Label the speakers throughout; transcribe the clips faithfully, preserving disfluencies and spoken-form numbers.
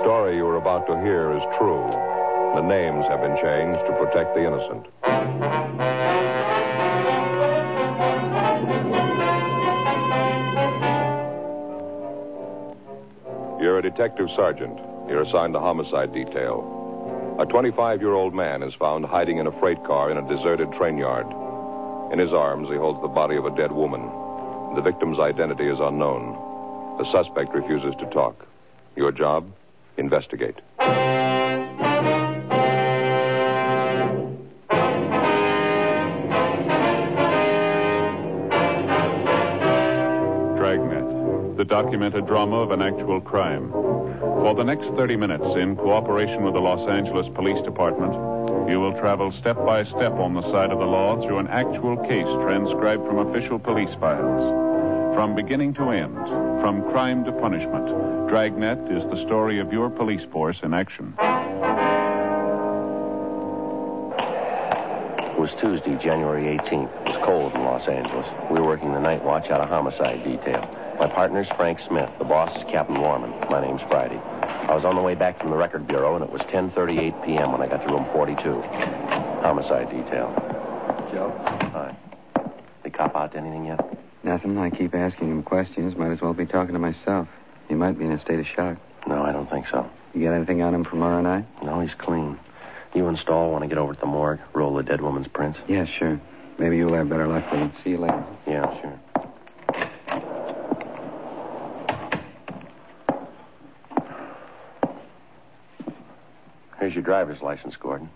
Speaker 1: story you are about to hear is true. The names have been changed to protect the innocent. You're a detective sergeant. You're assigned to homicide detail. A twenty-five-year-old man is found hiding in a freight car in a deserted train yard. In his arms, he holds the body of a dead woman. The victim's identity is unknown. The suspect refuses to talk. Your job? Investigate.
Speaker 2: Dragnet, the documented drama of an actual crime. For the next thirty minutes, in cooperation with the Los Angeles Police Department, you will travel step by step on the side of the law through an actual case transcribed from official police files. From beginning to end, from crime to punishment, Dragnet is the story of your police force in action.
Speaker 3: It was Tuesday, January eighteenth. It was cold in Los Angeles. We were working the night watch out of homicide detail. My partner's Frank Smith. The boss is Captain Warman. My name's Friday. I was on the way back from the record bureau, and it was ten thirty-eight p.m. when I got to room forty-two. Homicide detail. Joe? Hi. They cop out to anything yet?
Speaker 4: Nothing. I keep asking him questions. Might as well be talking to myself. He might be in a state of shock.
Speaker 3: No, I don't think so.
Speaker 4: You got anything on him from R and I?
Speaker 3: No, he's clean. You and Stahl want to get over to the morgue, roll the dead woman's prints?
Speaker 4: Yeah, sure. Maybe you'll have better luck with him. See you later.
Speaker 3: Yeah, sure. Here's your driver's license, Gordon.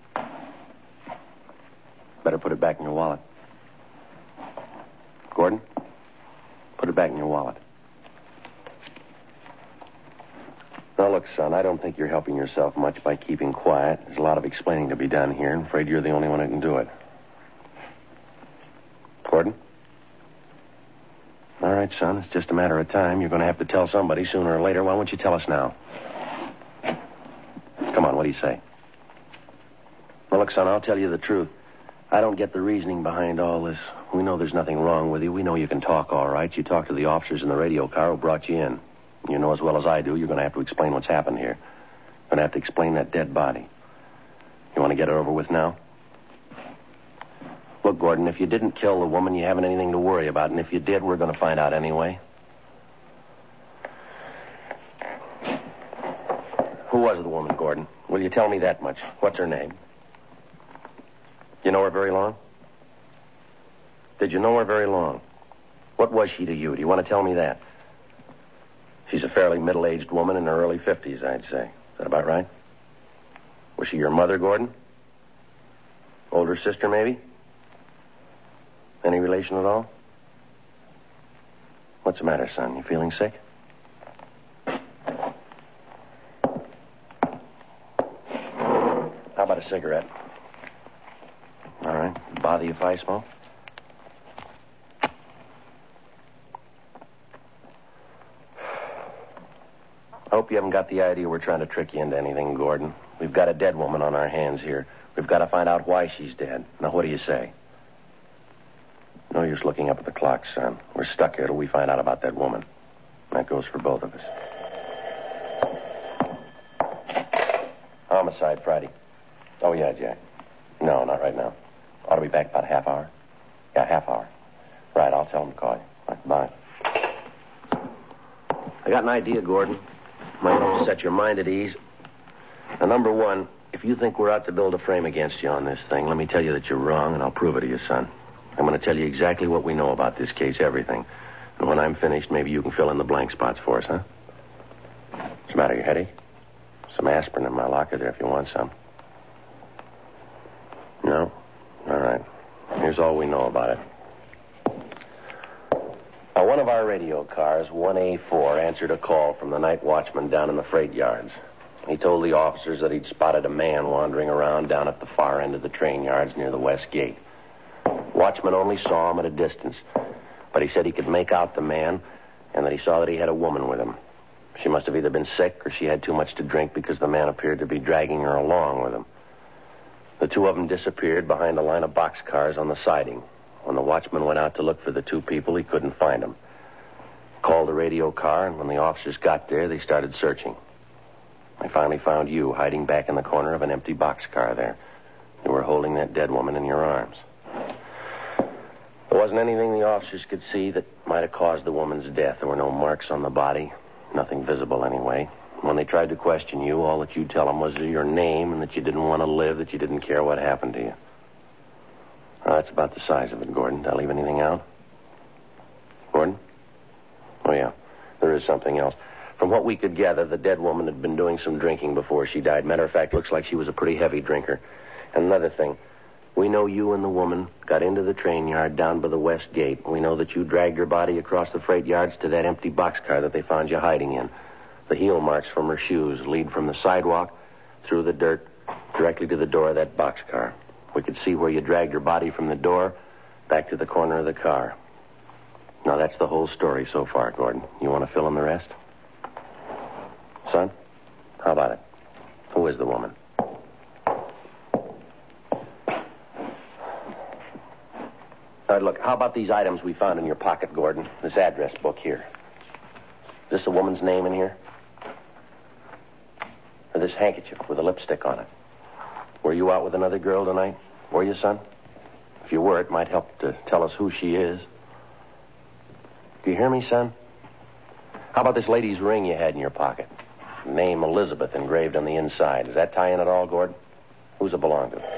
Speaker 3: Better put it back in your wallet. Gordon, put it back in your wallet. Now, look, son, I don't think you're helping yourself much by keeping quiet. There's a lot of explaining to be done here. I'm afraid you're the only one who can do it. Gordon? All right, son, it's just a matter of time. You're going to have to tell somebody sooner or later. Why won't you tell us now? Come on, what do you say? Well, look, son, I'll tell you the truth. I don't get the reasoning behind all this. We know there's nothing wrong with you. We know you can talk all right. You talked to the officers in the radio car who brought you in. You know as well as I do, you're going to have to explain what's happened here. You're going to have to explain that dead body. You want to get it over with now? Look, Gordon, if you didn't kill the woman, you haven't anything to worry about. And if you did, we're going to find out anyway. Who was the woman, Gordon? Will you tell me that much? What's her name? You know her very long? Did you know her very long? What was she to you? Do you want to tell me that? She's a fairly middle-aged woman in her early fifties, I'd say. Is that about right? Was she your mother, Gordon? Older sister, maybe? Any relation at all? What's the matter, son? You feeling sick? How about a cigarette? All right. Bother you if I smoke? I hope you haven't got the idea we're trying to trick you into anything, Gordon. We've got a dead woman on our hands here. We've got to find out why she's dead. Now, what do you say? No use looking up at the clock, son. We're stuck here till we find out about that woman. That goes for both of us. Homicide, Friday. Oh, yeah, Jack. No, not right now. Ought to be back about a half hour. Yeah, half hour. Right, I'll tell him to call you. Right, bye. I got an idea, Gordon. Might help set your mind at ease. Now, number one, if you think we're out to build a frame against you on this thing, let me tell you that you're wrong, and I'll prove it to you, son. I'm going to tell you exactly what we know about this case, everything. And when I'm finished, maybe you can fill in the blank spots for us, huh? What's the matter, your headache? Some aspirin in my locker there if you want some. No? All right. Here's all we know about it. Now, one of our radio cars, one A four, answered a call from the night watchman down in the freight yards. He told the officers that he'd spotted a man wandering around down at the far end of the train yards near the west gate. Watchman only saw him at a distance, but he said he could make out the man and that he saw that he had a woman with him. She must have either been sick or she had too much to drink because the man appeared to be dragging her along with him. The two of them disappeared behind a line of boxcars on the siding. When the watchman went out to look for the two people, he couldn't find them. Called the radio car, and when the officers got there, they started searching. I finally found you hiding back in the corner of an empty boxcar there. You were holding that dead woman in your arms. There wasn't anything the officers could see that might have caused the woman's death. There were no marks on the body. Nothing visible, anyway. When they tried to question you, all that you'd tell them was your name and that you didn't want to live, that you didn't care what happened to you. Well, that's about the size of it, Gordon. Did I leave anything out? Gordon? Oh, yeah. There is something else. From what we could gather, the dead woman had been doing some drinking before she died. Matter of fact, looks like she was a pretty heavy drinker. And another thing, we know you and the woman got into the train yard down by the west gate. We know that you dragged her body across the freight yards to that empty boxcar that they found you hiding in. The heel marks from her shoes lead from the sidewalk through the dirt directly to the door of that boxcar. We could see where you dragged her body from the door back to the corner of the car. Now, that's the whole story so far, Gordon. You want to fill in the rest? Son, how about it? Who is the woman? All right, look, how about these items we found in your pocket, Gordon? This address book here. Is this a woman's name in here? Or this handkerchief with a lipstick on it? Were you out with another girl tonight? Were you, son? If you were, it might help to tell us who she is. Do you hear me, son? How about this lady's ring you had in your pocket? Name Elizabeth engraved on the inside. Does that tie in at all, Gordon? Who's it belong to?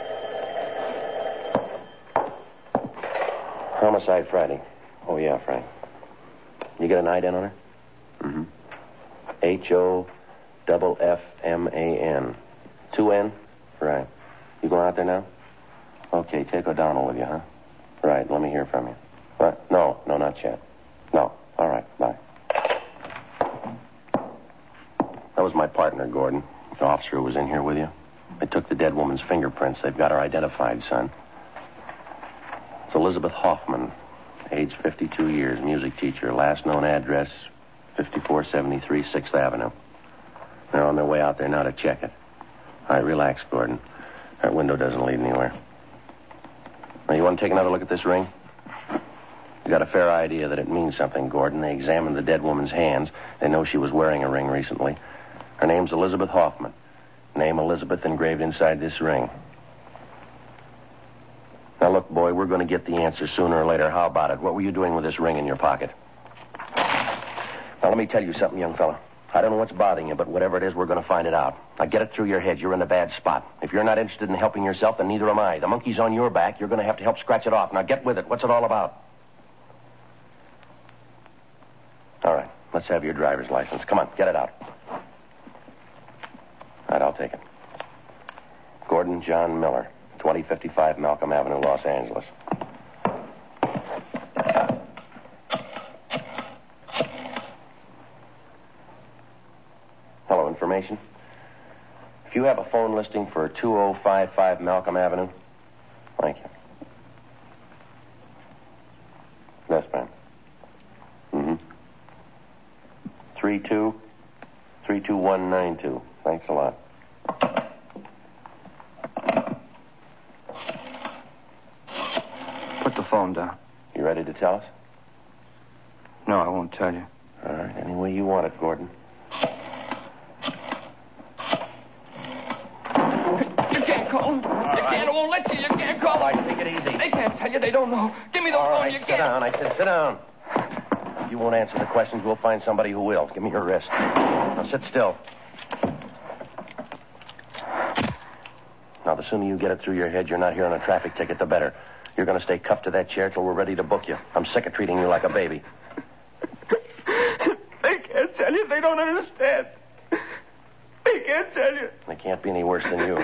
Speaker 3: Homicide Friday. Oh, yeah, Frank. You get an I D N on her? Mm-hmm. H O double F M A N. Two N? Right. You going out there now? Okay, take O'Donnell with you, huh? Right, let me hear from you. What? No, no, not yet. No. All right, bye. That was my partner, Gordon. The officer who was in here with you. They took the dead woman's fingerprints. They've got her identified, son. It's Elizabeth Hoffman, age fifty-two years, music teacher. Last known address, fifty-four seventy-three sixth Avenue. They're on their way out there now to check it. All right, relax, Gordon. That window doesn't lead anywhere. Now, you want to take another look at this ring? You got a fair idea that it means something, Gordon. They examined the dead woman's hands. They know she was wearing a ring recently. Her name's Elizabeth Hoffman. Name Elizabeth engraved inside this ring. Now, look, boy, we're going to get the answer sooner or later. How about it? What were you doing with this ring in your pocket? Now, let me tell you something, young fella. I don't know what's bothering you, but whatever it is, we're going to find it out. Now, get it through your head. You're in a bad spot. If you're not interested in helping yourself, then neither am I. The monkey's on your back. You're going to have to help scratch it off. Now, get with it. What's it all about? All right. Let's have your driver's license. Come on, get it out. All right, I'll take it. Gordon John Miller, twenty fifty-five Malcolm Avenue, Los Angeles. Hello, information. If you have a phone listing for two oh five five Malcolm Avenue, thank you. Yes, ma'am. Mm-hmm. three two three two one nine two. Thanks a lot.
Speaker 4: Put the phone down.
Speaker 3: You ready to tell us?
Speaker 4: No, I won't tell you.
Speaker 3: All right, any way you want it, Gordon.
Speaker 5: You can't call them.
Speaker 3: All
Speaker 5: you
Speaker 3: right.
Speaker 5: can't. I won't let you. You can't call
Speaker 3: All right,
Speaker 5: them.
Speaker 3: take it easy.
Speaker 5: They can't tell you. They don't know. Give me the
Speaker 3: All
Speaker 5: phone.
Speaker 3: right,
Speaker 5: You
Speaker 3: sit
Speaker 5: can't.
Speaker 3: down. I said sit down. If you won't answer the questions, we'll find somebody who will. Give me your wrist. Now, sit still. Now, the sooner you get it through your head you're not here on a traffic ticket, the better. You're going to stay cuffed to that chair till we're ready to book you. I'm sick of treating you like a baby.
Speaker 5: They can't tell you. They don't understand. They can't tell you.
Speaker 3: They can't be any worse than you.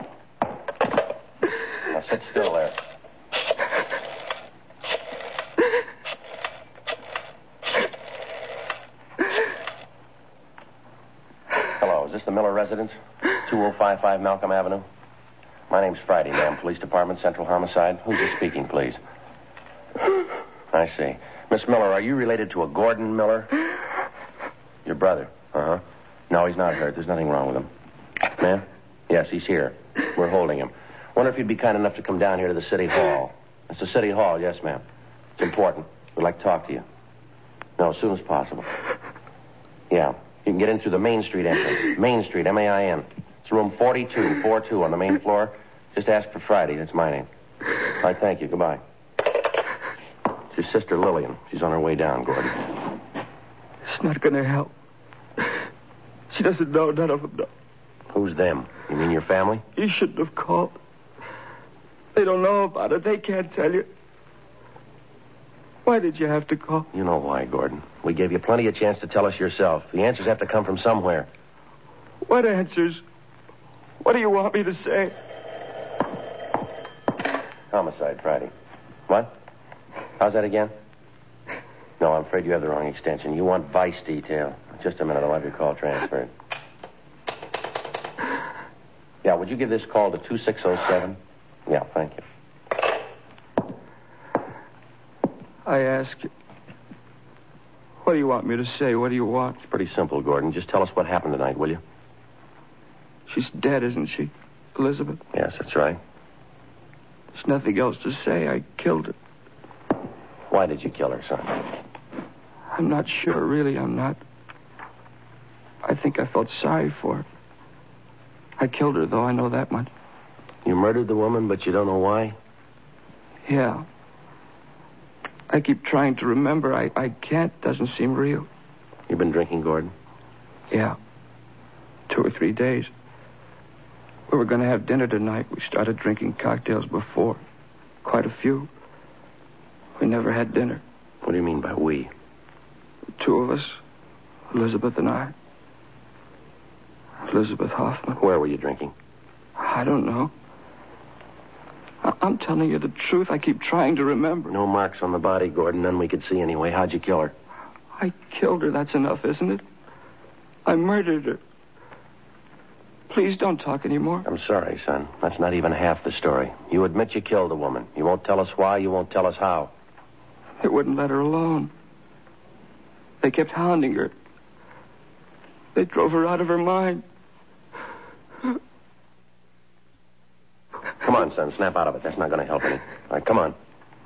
Speaker 3: Now, sit still there. Hello, is this the Miller residence? two oh five five Malcolm Avenue? My name's Friday, ma'am. Police Department, Central Homicide. Who's this speaking, please? I see. Miss Miller, are you related to a Gordon Miller? Your brother? Uh-huh. No, he's not hurt. There's nothing wrong with him. Ma'am? Yes, he's here. We're holding him. Wonder if you'd be kind enough to come down here to the City Hall. It's the City Hall, yes, ma'am. It's important. We'd like to talk to you. No, as soon as possible. Yeah. You can get in through the Main Street entrance. Main Street, M A I N. It's room forty-two, four two on the main floor. Just ask for Friday. That's my name. All right, thank you. Goodbye. It's your sister, Lillian. She's on her way down, Gordon.
Speaker 5: It's not going to help. She doesn't know. None of them know.
Speaker 3: Who's them? You mean your family?
Speaker 5: You shouldn't have called. They don't know about it. They can't tell you. Why did you have to call?
Speaker 3: You know why, Gordon. We gave you plenty of chance to tell us yourself. The answers have to come from somewhere.
Speaker 5: What answers? What do you want me to say?
Speaker 3: Homicide, Friday. What? How's that again? No, I'm afraid you have the wrong extension. You want vice detail. Just a minute, I'll have your call transferred. Yeah, would you give this call to two six oh seven? Yeah, thank you.
Speaker 5: I ask you, what do you want me to say? What do you want?
Speaker 3: It's pretty simple, Gordon. Just tell us what happened tonight, will you?
Speaker 5: She's dead, isn't she, Elizabeth?
Speaker 3: Yes, that's right.
Speaker 5: There's nothing else to say. I killed her.
Speaker 3: Why did you kill her, son?
Speaker 5: I'm not sure, really. I'm not. I think I felt sorry for her. I killed her, though. I know that much.
Speaker 3: You murdered the woman, but you don't know why?
Speaker 5: Yeah. I keep trying to remember. I, I can't. Doesn't seem real.
Speaker 3: You've been drinking, Gordon?
Speaker 5: Yeah. Two or three days. We were going to have dinner tonight. We started drinking cocktails before. Quite a few. We never had dinner.
Speaker 3: What do you mean by we?
Speaker 5: The two of us. Elizabeth and I. Elizabeth Hoffman.
Speaker 3: Where were you drinking?
Speaker 5: I don't know. I- I'm telling you the truth. I keep trying to remember.
Speaker 3: No marks on the body, Gordon. None we could see anyway. How'd you kill her?
Speaker 5: I killed her. That's enough, isn't it? I murdered her. Please don't talk anymore.
Speaker 3: I'm sorry, son. That's not even half the story. You admit you killed a woman. You won't tell us why. You won't tell us how.
Speaker 5: They wouldn't let her alone. They kept hounding her. They drove her out of her mind.
Speaker 3: Come on, son. Snap out of it. That's not going to help any. All right, come on.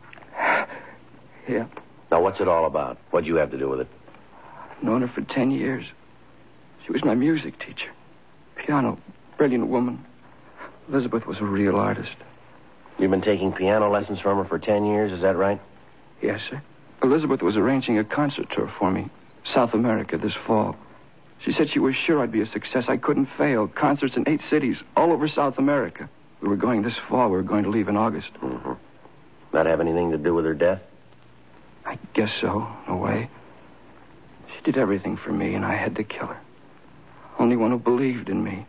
Speaker 5: Yeah.
Speaker 3: Now, what's it all about? What'd you have to do with it?
Speaker 5: I've known her for ten years. She was my music teacher. Piano. Brilliant woman. Elizabeth was a real artist.
Speaker 3: You've been taking piano lessons from her for ten years, is that right?
Speaker 5: Yes, sir. Elizabeth was arranging a concert tour for me. South America this fall. She said she was sure I'd be a success. I couldn't fail. Concerts in eight cities, all over South America. We were going this fall. We were going to leave in August.
Speaker 3: Mm-hmm. That have anything to do with her death?
Speaker 5: I guess so, in a way. She did everything for me, and I had to kill her. Only one who believed in me.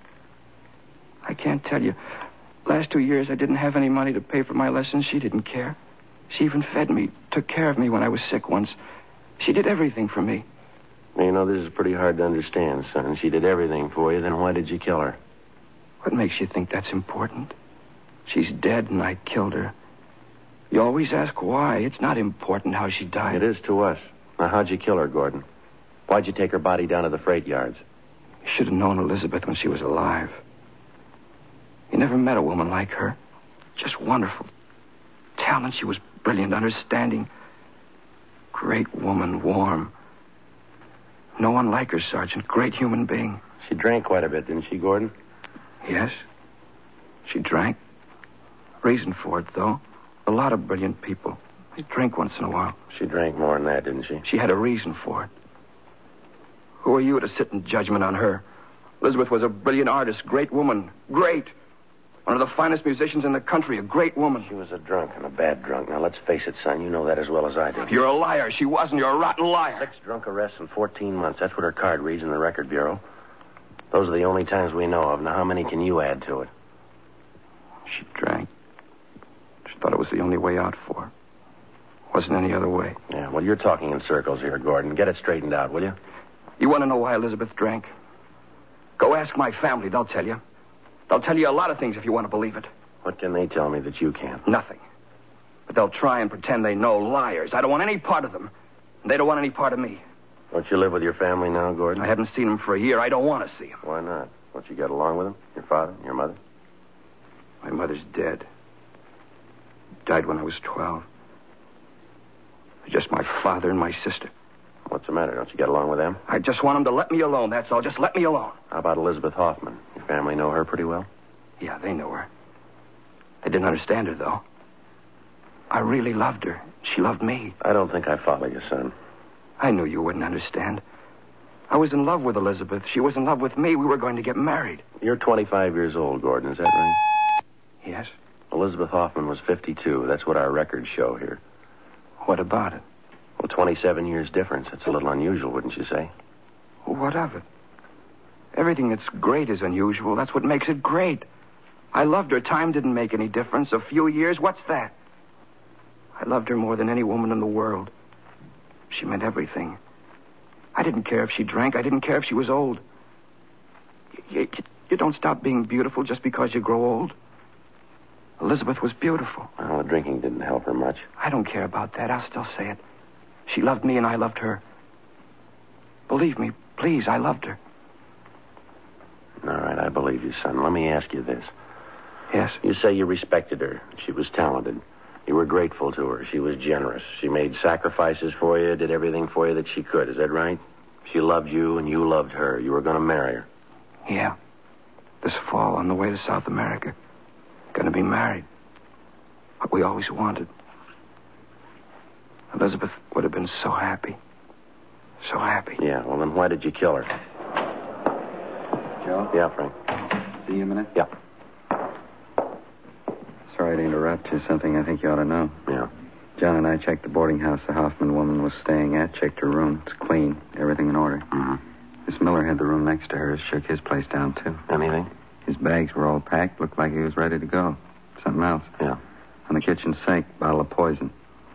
Speaker 5: I can't tell you. Last two years, I didn't have any money to pay for my lessons. She didn't care. She even fed me, took care of me when I was sick once. She did everything for me.
Speaker 3: You know, this is pretty hard to understand, son. She did everything for you, then why did you kill her?
Speaker 5: What makes you think that's important? She's dead, and I killed her. You always ask why. It's not important how she died.
Speaker 3: It is to us. Now, how'd you kill her, Gordon? Why'd you take her body down to the freight yards?
Speaker 5: You should have known Elizabeth when she was alive. You never met a woman like her. Just wonderful. Talent. She was brilliant, understanding. Great woman, warm. No one like her, Sergeant. Great human being.
Speaker 3: She drank quite a bit, didn't she, Gordon?
Speaker 5: Yes. She drank. Reason for it, though. A lot of brilliant people. They drink once in a while.
Speaker 3: She drank more than that, didn't she?
Speaker 5: She had a reason for it. Who are you to sit in judgment on her? Elizabeth was a brilliant artist, great woman. Great. One of the finest musicians in the country, a great woman.
Speaker 3: She was a drunk and a bad drunk. Now, let's face it, son. You know that as well as I do.
Speaker 5: You're a liar. She wasn't. You're a rotten liar.
Speaker 3: Six drunk arrests in fourteen months. That's what her card reads in the record bureau. Those are the only times we know of. Now, how many can you add to it?
Speaker 5: She drank. She thought it was the only way out for her. Wasn't any other way.
Speaker 3: Yeah, well, you're talking in circles here, Gordon. Get it straightened out, will you?
Speaker 5: You want to know why Elizabeth drank? Go ask my family. They'll tell you. They'll tell you a lot of things if you want to believe it.
Speaker 3: What can they tell me that you can't?
Speaker 5: Nothing. But they'll try and pretend they know. Liars. I don't want any part of them. And they don't want any part of me.
Speaker 3: Don't you live with your family now, Gordon?
Speaker 5: I haven't seen them for a year. I don't want to see them.
Speaker 3: Why not? Don't you get along with them? Your father? Your mother?
Speaker 5: My mother's dead. Died when I was twelve. Just my father and my sister.
Speaker 3: What What's the matter? Don't you get along with them?
Speaker 5: I just want them to let me alone, that's all. Just let me alone.
Speaker 3: How about Elizabeth Hoffman? Your family know her pretty well?
Speaker 5: Yeah, they knew her. They didn't understand her, though. I really loved her. She loved me.
Speaker 3: I don't think I follow you, son.
Speaker 5: I knew you wouldn't understand. I was in love with Elizabeth. She was in love with me. We were going to get married.
Speaker 3: You're twenty-five years old, Gordon. Is that right?
Speaker 5: Yes.
Speaker 3: Elizabeth Hoffman was fifty-two. That's what our records show here.
Speaker 5: What about it?
Speaker 3: Well, twenty-seven years difference. That's a little unusual, wouldn't you say?
Speaker 5: What of it? Everything that's great is unusual. That's what makes it great. I loved her. Time didn't make any difference. A few years, what's that? I loved her more than any woman in the world. She meant everything. I didn't care if she drank. I didn't care if she was old. You, you, you don't stop being beautiful just because you grow old. Elizabeth was beautiful.
Speaker 3: Well, the drinking didn't help her much.
Speaker 5: I don't care about that. I'll still say it. She loved me and I loved her. Believe me, please, I loved her.
Speaker 3: All right, I believe you, son. Let me ask you this.
Speaker 5: Yes?
Speaker 3: You say you respected her. She was talented. You were grateful to her. She was generous. She made sacrifices for you, did everything for you that she could. Is that right? She loved you and you loved her. You were going to marry her.
Speaker 5: Yeah. This fall on the way to South America. Going to be married. What we always wanted. Elizabeth would have been so happy. So happy.
Speaker 3: Yeah, well, then why did you kill her?
Speaker 4: Joe?
Speaker 3: Yeah, Frank.
Speaker 4: See you a minute?
Speaker 3: Yeah.
Speaker 4: Sorry to interrupt you. Something I think you ought to know.
Speaker 3: Yeah.
Speaker 4: John and I checked the boarding house the Hoffman woman was staying at, checked her room. It's clean. Everything in order.
Speaker 3: Mm-hmm.
Speaker 4: Miss Miller had the room next to hers, shook his place down, too.
Speaker 3: Anything?
Speaker 4: His bags were all packed. Looked like he was ready to go. Something else.
Speaker 3: Yeah.
Speaker 4: On the kitchen sink, bottle of poison.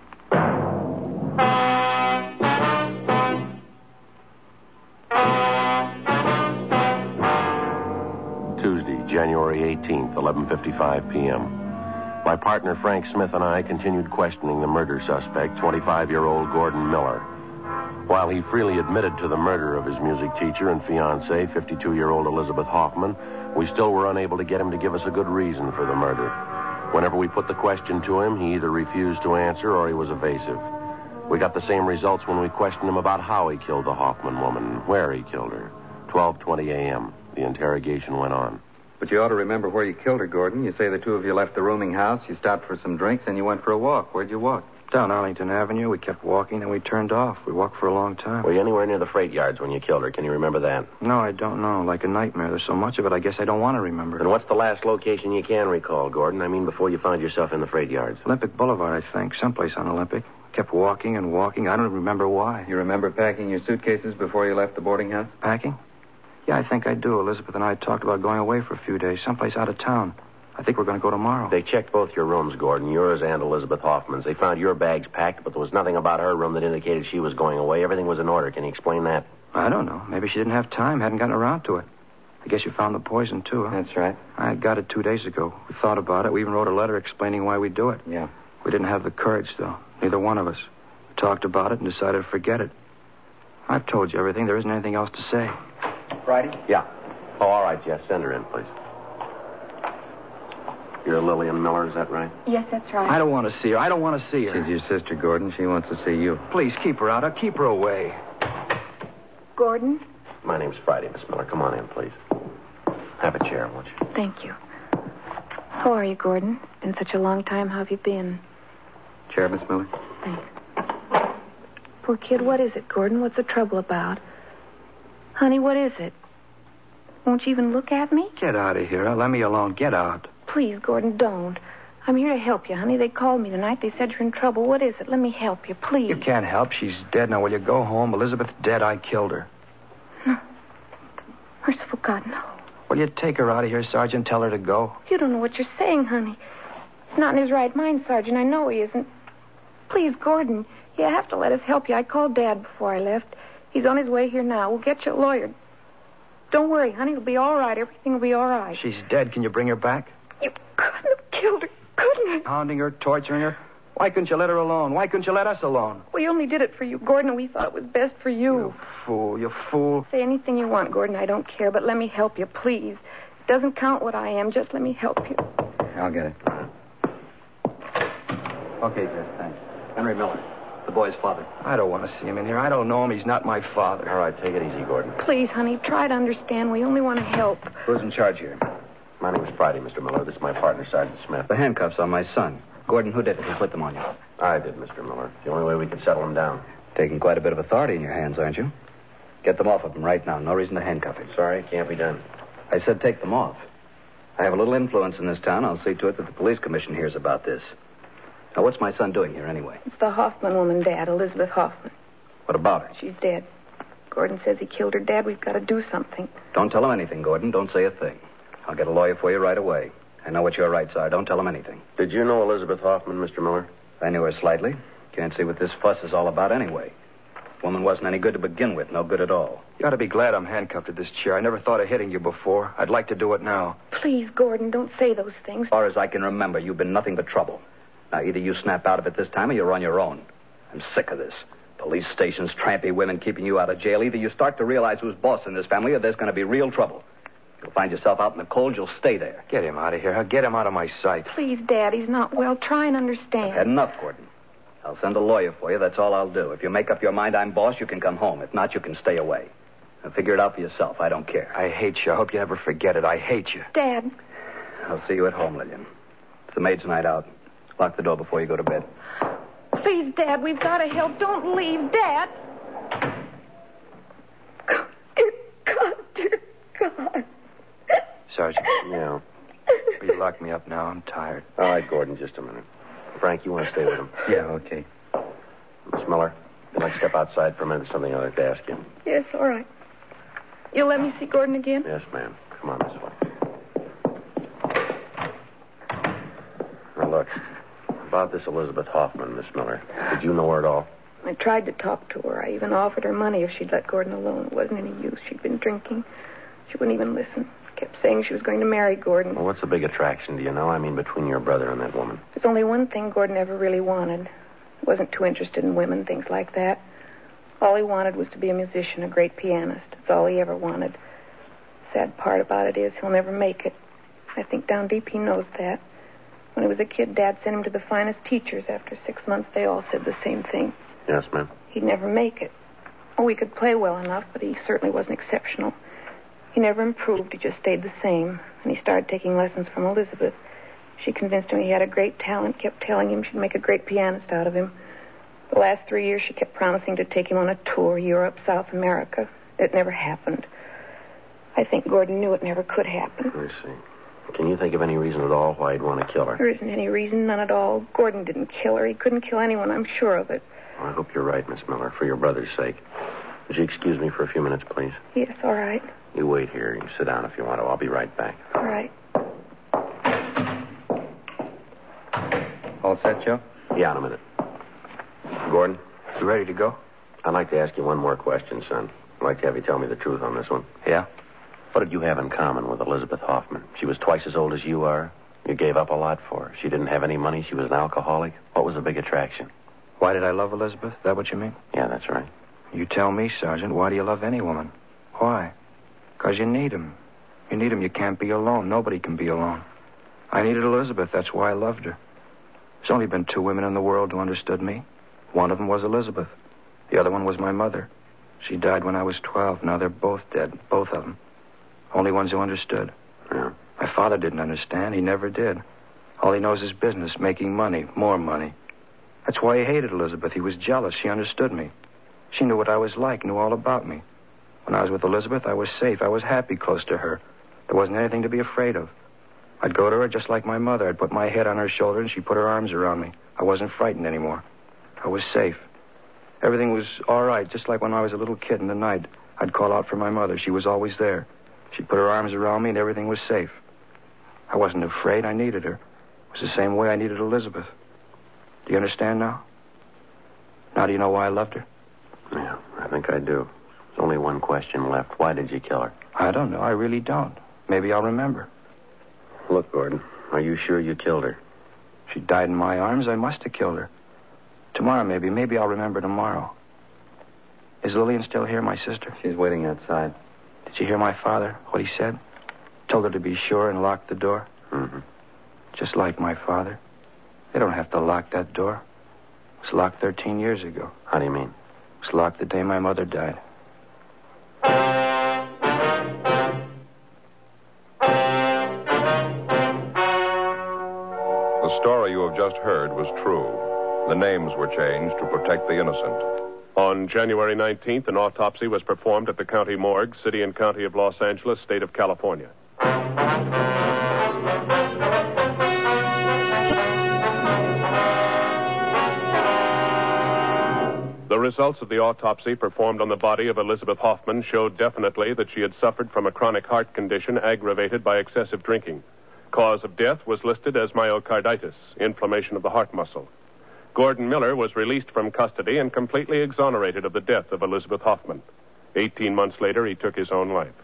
Speaker 3: Tuesday, January eighteenth, eleven fifty-five p.m. My partner Frank Smith and I continued questioning the murder suspect, twenty-five-year-old Gordon Miller. While he freely admitted to the murder of his music teacher and fiancée, fifty-two-year-old Elizabeth Hoffman, we still were unable to get him to give us a good reason for the murder. Whenever we put the question to him, he either refused to answer or he was evasive. We got the same results when we questioned him about how he killed the Hoffman woman, where he killed her. twelve twenty a.m. The interrogation went on.
Speaker 4: But you ought to remember where you killed her, Gordon. You say the two of you left the rooming house, you stopped for some drinks, and you went for a walk. Where'd you walk?
Speaker 5: Down Arlington Avenue. We kept walking, and we turned off. We walked for a long time.
Speaker 3: Were you anywhere near the freight yards when you killed her? Can you remember that?
Speaker 5: No, I don't know. Like a nightmare. There's so much of it, I guess I don't want to remember.
Speaker 3: And what's the last location you can recall, Gordon? I mean, before you found yourself in the freight yards.
Speaker 5: Olympic Boulevard, I think. Someplace on Olympic. Kept walking and walking. I don't remember why.
Speaker 4: You remember packing your suitcases before you left the boarding house?
Speaker 5: Packing? Yeah, I think I do. Elizabeth and I talked about going away for a few days, someplace out of town. I think we're going to go tomorrow.
Speaker 3: They checked both your rooms, Gordon, yours and Elizabeth Hoffman's. They found your bags packed, but there was nothing about her room that indicated she was going away. Everything was in order. Can you explain that?
Speaker 5: I don't know. Maybe she didn't have time, hadn't gotten around to it. I guess you found the poison, too, huh?
Speaker 4: That's right.
Speaker 5: I got it two days ago. We thought about it. We even wrote a letter explaining why we do it.
Speaker 4: Yeah.
Speaker 5: We didn't have the courage, though. Neither one of us. We talked about it and decided to forget it. I've told you everything. There isn't anything else to say.
Speaker 4: Friday?
Speaker 3: Yeah. Oh, all right, Jeff. Send her in, please. You're Lillian Miller, is that right?
Speaker 6: Yes, that's right.
Speaker 5: I don't want to see her. I don't want to see her.
Speaker 4: She's your sister, Gordon. She wants to see you.
Speaker 5: Please, keep her out. I'll keep her away.
Speaker 6: Gordon?
Speaker 3: My name's Friday, Miss Miller. Come on in, please. Have a chair, won't you?
Speaker 6: Thank you. How are you, Gordon? It's been such a long time. How have you been?
Speaker 4: Chair, Miss Miller?
Speaker 6: Thanks. Poor kid, what is it, Gordon? What's the trouble about? Honey, what is it? Won't you even look at me?
Speaker 5: Get out of here. Let me alone. Get out.
Speaker 6: Please, Gordon, don't. I'm here to help you, honey. They called me tonight. They said you're in trouble. What is it? Let me help you, please.
Speaker 5: You can't help. She's dead. Now, will you go home? Elizabeth's dead. I killed her.
Speaker 6: No. Merciful God, no.
Speaker 5: Will you take her out of here, Sergeant? Tell her to go.
Speaker 6: You don't know what you're saying, honey. He's not in his right mind, Sergeant. I know he isn't. Please, Gordon, you have to let us help you. I called Dad before I left. He's on his way here now. We'll get you a lawyer. Don't worry, honey. It'll be all right. Everything will be all right.
Speaker 5: She's dead. Can you bring her back?
Speaker 6: You couldn't have killed her, couldn't you?
Speaker 5: Hounding her, torturing her. Why couldn't you let her alone? Why couldn't you let us alone?
Speaker 6: We only did it for you, Gordon, and we thought it was best for you.
Speaker 5: You fool, you fool.
Speaker 6: Say anything you want, Gordon. I don't care, but let me help you, please. It doesn't count what I am. Just let me help you.
Speaker 4: I'll get it. Okay, Jess, thanks. Henry Miller.
Speaker 7: The boy's father.
Speaker 5: I don't want to see him in here. I don't know him. He's not my father.
Speaker 3: All right, take it easy, Gordon.
Speaker 6: Please, honey, try to understand. We only want to help.
Speaker 7: Who's in charge here?
Speaker 3: My name is Friday, Mister Miller. This is my partner, Sergeant Smith.
Speaker 7: The handcuffs on my son. Gordon, who did it? Who put them on you?
Speaker 3: I did, Mister Miller. It's the only way we could settle him down.
Speaker 7: Taking quite a bit of authority in your hands, aren't you? Get them off of him right now. No reason to handcuff him.
Speaker 3: Sorry, can't be done.
Speaker 7: I said take them off. I have a little influence in this town. I'll see to it that the police commission hears about this. Now, what's my son doing here anyway?
Speaker 6: It's the Hoffman woman, Dad, Elizabeth Hoffman.
Speaker 7: What about her?
Speaker 6: She's dead. Gordon says he killed her, Dad. We've got to do something.
Speaker 7: Don't tell him anything, Gordon. Don't say a thing. I'll get a lawyer for you right away. I know what your rights are. Don't tell him anything.
Speaker 3: Did you know Elizabeth Hoffman, Mister Miller?
Speaker 7: I knew her slightly. Can't see what this fuss is all about anyway. Woman wasn't any good to begin with. No good at all.
Speaker 5: You ought to be glad I'm handcuffed to this chair. I never thought of hitting you before. I'd like to do it now.
Speaker 6: Please, Gordon, don't say those things.
Speaker 7: As far as I can remember, you've been nothing but trouble. Now, either you snap out of it this time or you're on your own. I'm sick of this. Police stations, trampy women keeping you out of jail. Either you start to realize who's boss in this family or there's going to be real trouble. You'll find yourself out in the cold, you'll stay there.
Speaker 5: Get him out of here. Get him out of my sight.
Speaker 6: Please, Dad, he's not well. Try and understand.
Speaker 7: I've had enough, Gordon. I'll send a lawyer for you. That's all I'll do. If you make up your mind I'm boss, you can come home. If not, you can stay away. Now, figure it out for yourself. I don't care.
Speaker 5: I hate you. I hope you never forget it. I hate you.
Speaker 6: Dad.
Speaker 7: I'll see you at home, Lillian. It's the maid's night out. Lock the door before you go to bed.
Speaker 6: Please, Dad, we've got to help. Don't leave, Dad. Dear God, dear God.
Speaker 5: Sergeant.
Speaker 3: Yeah.
Speaker 5: Will you lock me up now? I'm tired.
Speaker 3: All right, Gordon, just a minute. Frank, you want to stay with him?
Speaker 5: Yeah, okay.
Speaker 3: Miss Miller, can I step outside for a minute? Something I'd like to ask you.
Speaker 6: Yes, all right. You'll let me see Gordon again?
Speaker 3: Yes, ma'am. Come on this way. Now, look. About this Elizabeth Hoffman, Miss Miller. Did you know her at all?
Speaker 6: I tried to talk to her. I even offered her money if she'd let Gordon alone. It wasn't any use. She'd been drinking. She wouldn't even listen. Kept saying she was going to marry Gordon.
Speaker 3: Well, what's the big attraction, do you know? I mean, between your brother and that woman.
Speaker 6: There's only one thing Gordon ever really wanted. He wasn't too interested in women, things like that. All he wanted was to be a musician, a great pianist. That's all he ever wanted. The sad part about it is he'll never make it. I think down deep he knows that. When he was a kid, Dad sent him to the finest teachers. After six months, they all said the same thing.
Speaker 3: Yes, ma'am.
Speaker 6: He'd never make it. Oh, he could play well enough, but he certainly wasn't exceptional. He never improved. He just stayed the same. And he started taking lessons from Elizabeth. She convinced him he had a great talent, kept telling him she'd make a great pianist out of him. The last three years, she kept promising to take him on a tour, Europe, South America. It never happened. I think Gordon knew it never could happen.
Speaker 3: I see. Can you think of any reason at all why he'd want to kill her?
Speaker 6: There isn't any reason, none at all. Gordon didn't kill her. He couldn't kill anyone, I'm sure of it.
Speaker 3: Well, I hope you're right, Miss Miller, for your brother's sake. Would you excuse me for a few minutes, please?
Speaker 6: Yes, all right.
Speaker 3: You wait here. You sit down if you want to. I'll be right back.
Speaker 6: All right.
Speaker 4: All set, Joe?
Speaker 3: Yeah, in a minute. Gordon?
Speaker 5: You ready to go?
Speaker 3: I'd like to ask you one more question, son. I'd like to have you tell me the truth on this one.
Speaker 5: Yeah?
Speaker 3: What did you have in common with Elizabeth Hoffman? She was twice as old as you are. You gave up a lot for her. She didn't have any money. She was an alcoholic. What was the big attraction?
Speaker 5: Why did I love Elizabeth? Is that what you mean?
Speaker 3: Yeah, that's right.
Speaker 5: You tell me, Sergeant. Why do you love any woman? Why? Because you need 'em. You need 'em. You can't be alone. Nobody can be alone. I needed Elizabeth. That's why I loved her. There's only been two women in the world who understood me. One of them was Elizabeth. The other one was my mother. She died when I was twelve. Now they're both dead. Both of them. Only ones who understood.
Speaker 3: Yeah.
Speaker 5: My father didn't understand. He never did. All he knows is business, making money, more money. That's why he hated Elizabeth. He was jealous. She understood me. She knew what I was like, knew all about me. When I was with Elizabeth, I was safe. I was happy close to her. There wasn't anything to be afraid of. I'd go to her just like my mother. I'd put my head on her shoulder and she'd put her arms around me. I wasn't frightened anymore. I was safe. Everything was all right, just like when I was a little kid in the night. I'd call out for my mother. She was always there. She'd put her arms around me and everything was safe. I wasn't afraid. I needed her. It was the same way I needed Elizabeth. Do you understand now? Now do you know why I loved her?
Speaker 3: Yeah, I think I do. There's only one question left. Why did you kill her?
Speaker 5: I don't know. I really don't. Maybe I'll remember.
Speaker 3: Look, Gordon, are you sure you killed her?
Speaker 5: She died in my arms. I must have killed her. Tomorrow, maybe. Maybe I'll remember tomorrow. Is Lillian still here, my sister?
Speaker 4: She's waiting outside.
Speaker 5: Did you hear my father, what he said? Told her to be sure and lock the door.
Speaker 3: Mm-hmm.
Speaker 5: Just like my father. They don't have to lock that door. was locked thirteen years ago.
Speaker 3: How do you mean?
Speaker 5: It was locked the day my mother died.
Speaker 1: The story you have just heard was true. The names were changed to protect the innocent.
Speaker 8: On January nineteenth, an autopsy was performed at the county morgue, City and County of Los Angeles, State of California. The results of the autopsy performed on the body of Elizabeth Hoffman showed definitely that she had suffered from a chronic heart condition aggravated by excessive drinking. Cause of death was listed as myocarditis, inflammation of the heart muscle. Gordon Miller was released from custody and completely exonerated of the death of Elizabeth Hoffman. Eighteen months later, he took his own life.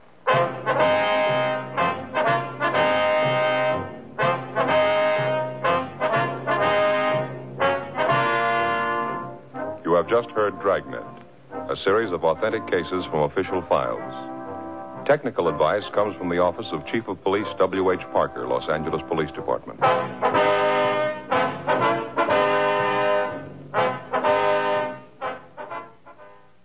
Speaker 1: You have just heard Dragnet, a series of authentic cases from official files. Technical advice comes from the office of Chief of Police W H Parker, Los Angeles Police Department.